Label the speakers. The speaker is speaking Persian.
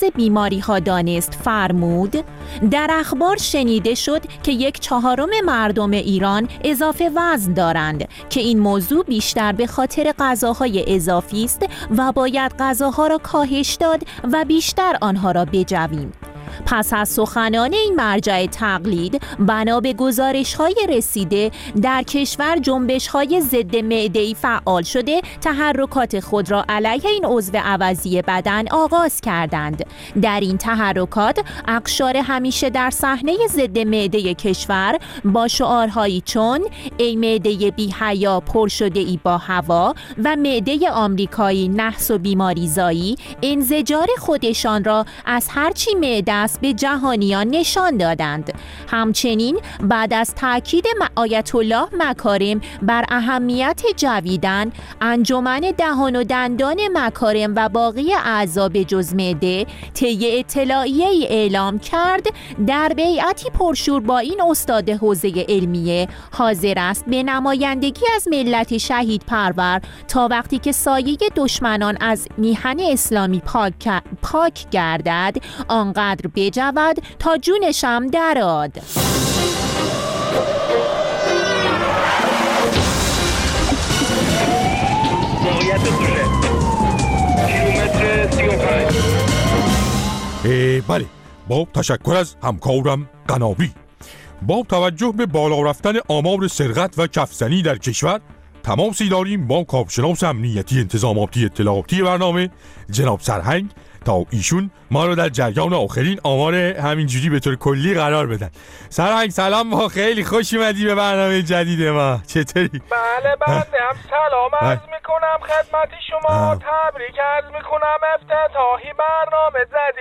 Speaker 1: بیماری ها دانست فرمود: در اخبار شنیده شد که 1/4 مردم ایران اضافه وزن دارند که این موضوع بیشتر به خاطر غذاهای اضافی است و باید غذاها را کاهش داد و بیشتر آنها را بجویم. پس از سخنان این مرجع تقلید، بنا به گزارش‌های رسیده، در کشور جنبش‌های ضد معده‌ای فعال شده تحرکات خود را علیه این عضو عوضی بدن آغاز کردند. در این تحرکات اقشار همیشه در صحنه ضد معده کشور با شعارهایی چون ای معده بی حیا پر شده ای با هوا و معده آمریکایی نحس و بیماریزایی، انزجار خودشان را از هرچی معده به جهانیان نشان دادند. همچنین بعد از تاکید آیت الله مکارم بر اهمیت جویدن، انجمن دهان و دندان مکارم و باقی اعضا به جز معده طی اطلاعیه‌ای اعلام کرد در بیعتی پرشور با این استاد حوزه علمیه حاضر است به نمایندگی از ملت شهید پرور تا وقتی که سایه دشمنان از میهن اسلامی پاک گردد آنقدر بجود تا جونشم دراد.
Speaker 2: موقعیت دوشه کیلومتر 35.
Speaker 3: بله، با تشکر از همکارم قنابی. با توجه به بالا رفتن آمار سرقت و کفزنی در کشور، تماسی داریم با کارشناس امنیتی انتظاماتی اطلاعاتی برنامه جناب سرهنگ تا ایشون ما رو در جریان آخرین آمار همینجوری به طور کلی قرار بدن. سرهنگ سلام، ما خیلی خوش اومدی به برنامه جدید ما. چطوری؟
Speaker 4: بله بنده هم سلام عرض میکنم خدمت شما، تبریک عرض میکنم افتتاحی برنامه جدید